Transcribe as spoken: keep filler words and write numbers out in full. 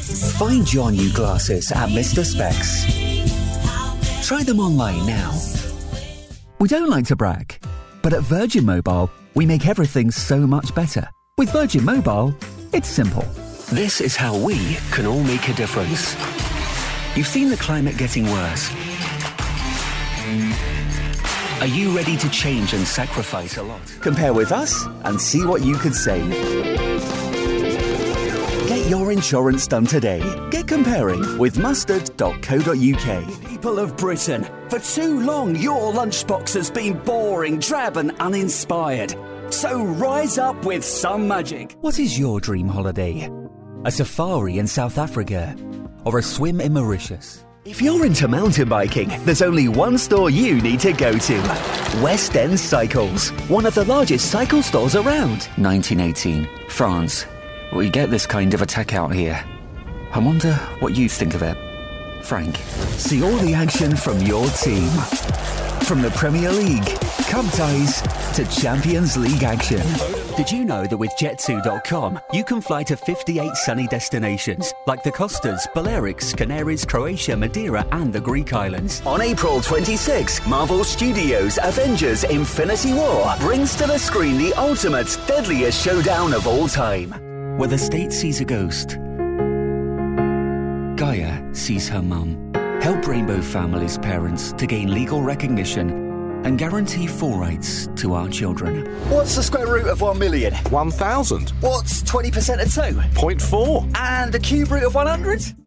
Find your new glasses at Mister Specs. Try them online now. We don't like to brag, but at Virgin Mobile, we make everything so much better. With Virgin Mobile, it's simple. This is how we can all make a difference. You've seen the climate getting worse. Are you ready to change and sacrifice a lot? Compare with us and see what you could save. Get your insurance done today. Get comparing with mustard dot co dot uk. People of Britain, for too long your lunchbox has been boring, drab and uninspired. So rise up with some magic. What is your dream holiday? A safari in South Africa or a swim in Mauritius? If you're into mountain biking, there's only one store you need to go to. West End Cycles, one of the largest cycle stores around. nineteen eighteen, France. We get this kind of attack out here. I wonder what you think of it. Frank. See all the action from your team. From the Premier League, Cup ties, to Champions League action. Did you know that with jet two dot com, you can fly to fifty-eight sunny destinations like the Costas, Balearics, Canaries, Croatia, Madeira and the Greek islands? On April twenty-sixth, Marvel Studios' Avengers Infinity War brings to the screen the ultimate, deadliest showdown of all time. Where the state sees a ghost, Gaia sees her mum. Help Rainbow Family's parents to gain legal recognition and guarantee full rights to our children. What's the square root of one million? one thousand. What's twenty percent of two? zero point four. And the cube root of one hundred?